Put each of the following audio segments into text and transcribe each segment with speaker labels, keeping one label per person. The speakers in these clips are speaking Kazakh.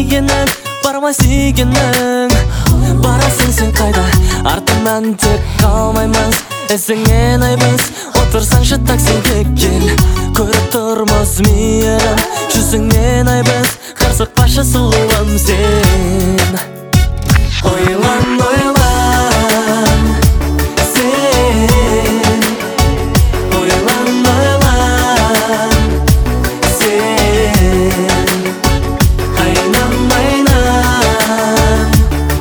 Speaker 1: дегенің барма сүйгенің. Барасың сен қайда, артынан тек қалмаймыз, ізіңнен айбыз. Отырсаңшы таксиге кел, көріп тұрмыз мейірім, жүзіңнен айбыз. Қырсықпашы сұлуым сен. Ойлан, ойлан сен, ойлан, ойлан сен. Айнам, айнам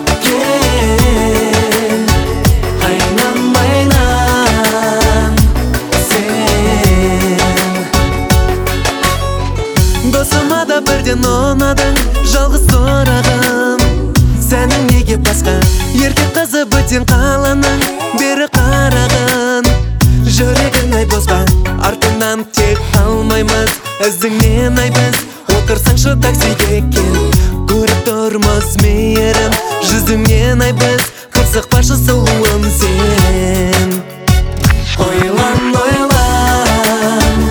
Speaker 1: кел, айнам, айнам сен. Досыма да бірден ұнадың, жалғыз сұрағым, сәнің неге басқа? Еркек қызы бөтен қаланың, бері қарағын. Жүрегің ай бозға, артынан тек қалмаймыз, ізіңнен айбыз. Отырсаңшы таксиге кел, көріп тұрмыз мейірім, жүзіңнен айбыз. Қырсықпашы сұлуым сен. Ойлан, ойлан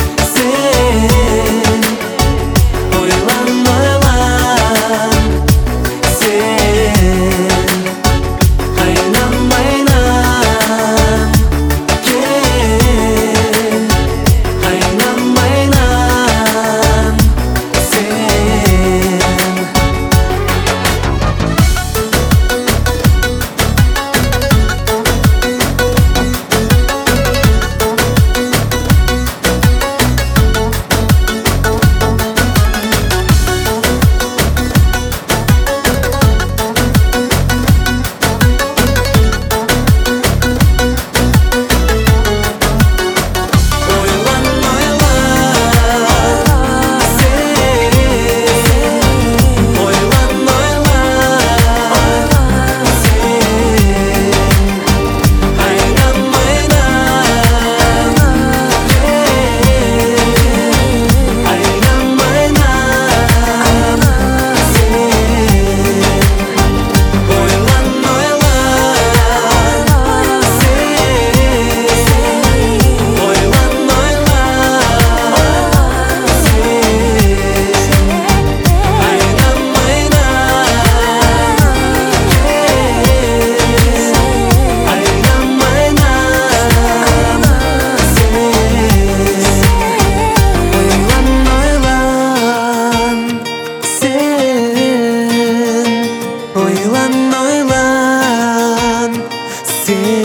Speaker 1: сен, ойлан, ойлан сен. Айнам, айнам кел, айнам, айнам сен. Ойлан, ойлан сен.